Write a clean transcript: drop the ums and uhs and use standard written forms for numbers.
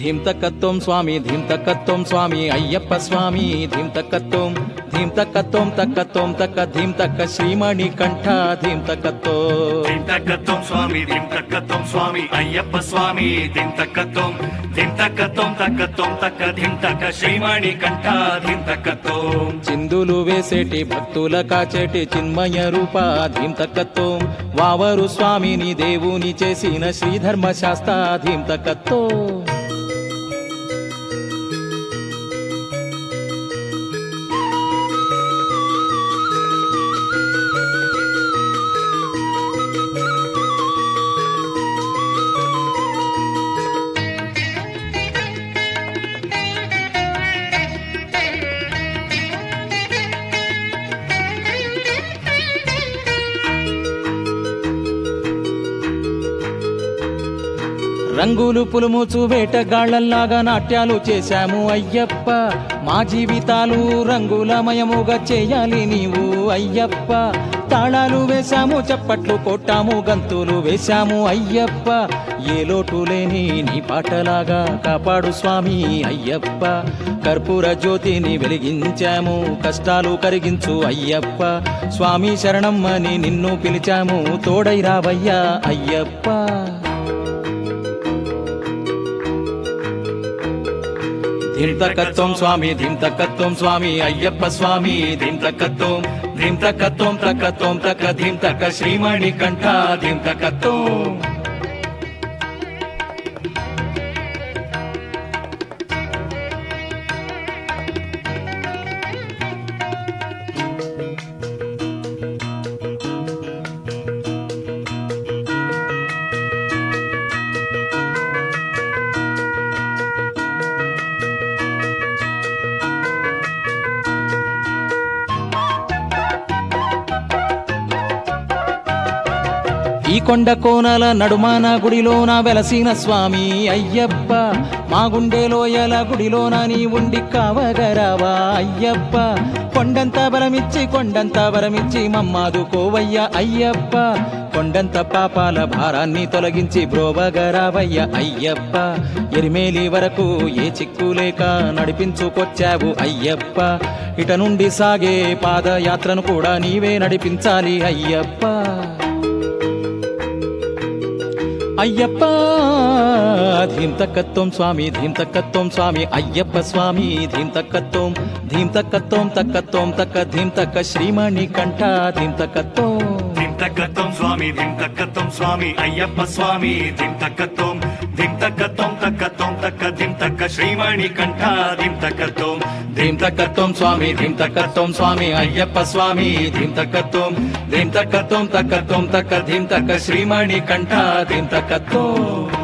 ధీం తక్కత్తోం స్వామి ధీం తక్కత్తోం స్వామి అయ్యప్ప స్వామి ధీం తక్కత్తోం తక్కత్తోం తక్క ధీం తక్క శ్రీమణి కంఠ ధీం ధింతకత్వం స్వామి ధింతకత్వం స్వామి అయ్యప్ప స్వామి ధింతకత్వం తక్కత్వం తక్క ధింతక శ్రీమణి కంఠ ధింతకత్వం చిందులు వేసేటి భక్తుల కాచేటి చిన్మయ రూప ధీం తక్కత్తోం వావరు స్వామిని దేవుని చేసిన శ్రీధర్మ శాస్త్ర ధీం తక్కత్తోం రంగులు పులుముచు వేటగాళ్లలాగా నాట్యాలు చేశాము అయ్యప్ప మా జీవితాలు రంగులమయముగా చేయాలి నీవు అయ్యప్ప తాళాలు వేశాము చప్పట్లు కొట్టాము గంతులు వేశాము అయ్యప్ప ఏ లోటు లేని నీ పాటలాగా కాపాడు స్వామి అయ్యప్ప కర్పూర జ్యోతిని వెలిగించాము కష్టాలు కరిగించు అయ్యప్ప స్వామి శరణమ్మని నిన్ను పిలిచాము తోడై రావయ్యా అయ్యప్ప ధీం తక్కత్వం స్వామి ధీం తక్కత్వం స్వామి అయ్యప్ప స్వామి ధీం తక్కత్వం తక్క ధీం తక్క శ్రీమణి కంఠ ధీం తక్కత్వం ఈ కొండ కోనల నడుమాన గుడిలోన వెలసిన స్వామి అయ్యప్ప మా గుండెలోయల గుడిలోన నీ ఉండి కావగరావా అయ్యప్ప కొండంత వరమిచ్చి మమ్మాదుకోవయ్య అయ్యప్ప కొండంత పాపాల భారాన్ని తొలగించి బ్రోవగరావయ్య అయ్యప్ప ఎరిమేలి వరకు ఏ చిక్కు లేక నడిపించుకొచ్చావు అయ్యప్ప ఇట నుండి సాగే పాదయాత్రను కూడా నీవే నడిపించాలి అయ్యప్ప అయ్యప్ప ధీం తక్కత్వం స్వామి ధీం తక్కత్వం స్వామి అయ్యప్ప స్వామి ధీం తక్కత్వం తక్క ధీం తక్క శ్రీమణి కంఠ ధీం తక్కత్వం ధింతకత్వం స్వామి అయ్యప్ప స్వామి ధింతకత్వం తక్క ధింతక శ్రీమణి కంఠ ధింతకత్వం ధీం తక్కత్వం స్వామి ధీం తక్కత్వం స్వామి అయ్యప్ప స్వామి ధీం తక్కత్వం తక్క ధీం తక్క శ్రీమణి కంఠ ధీం తక్కత్వం